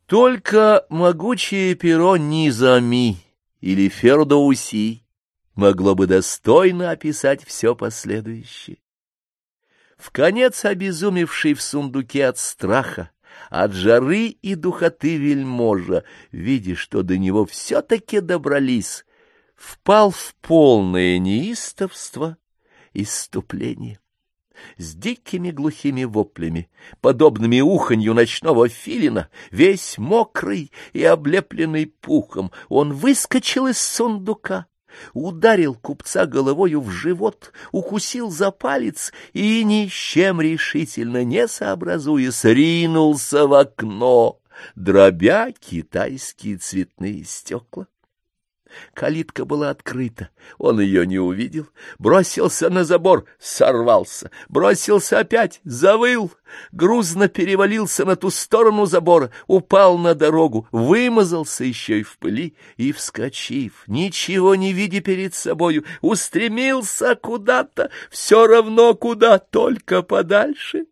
Только могучее перо Низами или Фердоуси могло бы достойно описать все последующее. Вконец обезумевший в сундуке от страха, от жары и духоты вельможа, видя, что до него все-таки добрались, впал в полное неистовство, исступление. С дикими глухими воплями, подобными уханью ночного филина, весь мокрый и облепленный пухом, он выскочил из сундука, ударил купца головою в живот, укусил за палец и, ни с чем решительно не сообразуясь, ринулся в окно, дробя китайские цветные стекла. Калитка была открыта, он ее не увидел, бросился на забор, сорвался, бросился опять, завыл, грузно перевалился на ту сторону забора, упал на дорогу, вымазался еще и в пыли и, вскочив, ничего не видя перед собою, устремился куда-то, все равно куда, только подальше.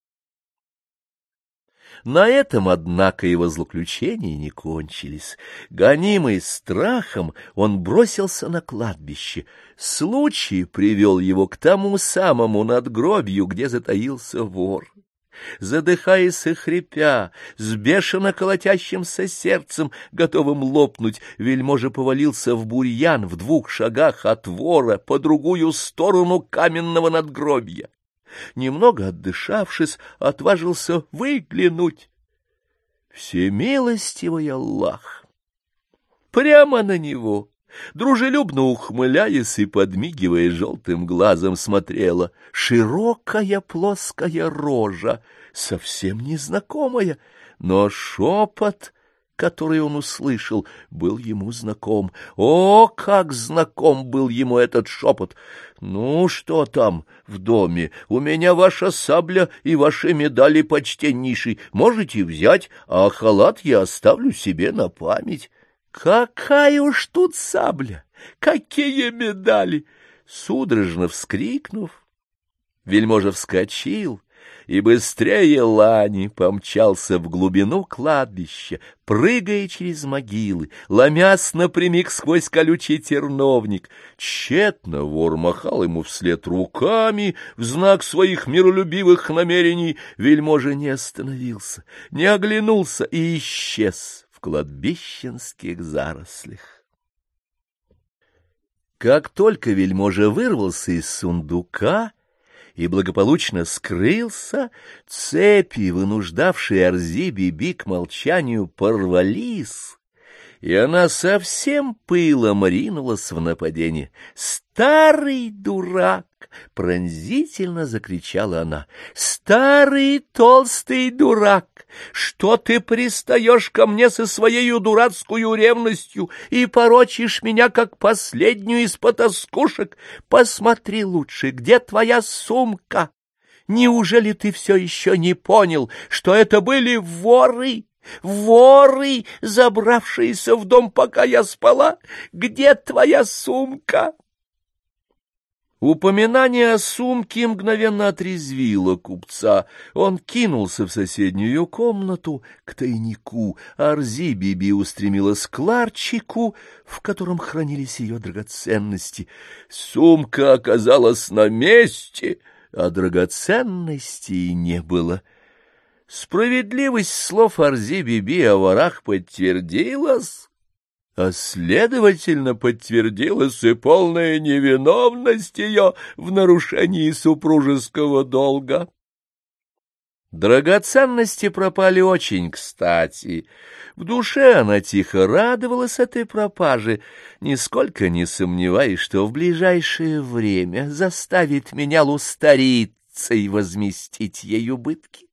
На этом, однако, его злоключения не кончились. Гонимый страхом, он бросился на кладбище. Случай привел его к тому самому надгробью, где затаился вор. Задыхаясь и хрипя, с бешено колотящимся сердцем, готовым лопнуть, вельможа повалился в бурьян в 2 шагах от вора по другую сторону каменного надгробья. Немного отдышавшись, отважился выглянуть. Всемилостивый Аллах! Прямо на него, дружелюбно ухмыляясь и подмигивая желтым глазом, смотрела широкая плоская рожа, совсем незнакомая, но шепот, который он услышал, был ему знаком. О, как знаком был ему этот шепот! «Ну, что там в доме? У меня ваша сабля и ваши медали, почтеннейший. Можете взять, а халат я оставлю себе на память». «Какая уж тут сабля! Какие медали!» Судорожно вскрикнув, вельможа вскочил и быстрее лани помчался в глубину кладбища, прыгая через могилы, ломясь напрямик сквозь колючий терновник. Тщетно вор махал ему вслед руками в знак своих миролюбивых намерений. Вельможа не остановился, не оглянулся и исчез в кладбищенских зарослях. Как только вельможа вырвался из сундука и благополучно скрылся, цепи, вынуждавшие Арзи-Биби к молчанию, порвались, и она со всем пылом ринулась в нападение. «Старый дурак!» — пронзительно закричала она. «Старый толстый дурак! Что ты пристаешь ко мне со своею дурацкую ревностью и порочишь меня, как последнюю из потаскушек? Посмотри лучше, где твоя сумка? Неужели ты все еще не понял, что это были воры? Воры, забравшиеся в дом, пока я спала? Где твоя сумка?» Упоминание о сумке мгновенно отрезвило купца. Он кинулся в соседнюю комнату к тайнику, а Арзи-Биби устремилась к ларчику, в котором хранились ее драгоценности. Сумка оказалась на месте, а драгоценностей не было. Справедливость слов Арзи-Биби о ворах подтвердилась, а следовательно подтвердилась и полная невиновность ее в нарушении супружеского долга. Драгоценности пропали очень кстати. В душе она тихо радовалась этой пропаже, нисколько не сомневаясь, что в ближайшее время заставит меня лустариться и возместить ей убытки.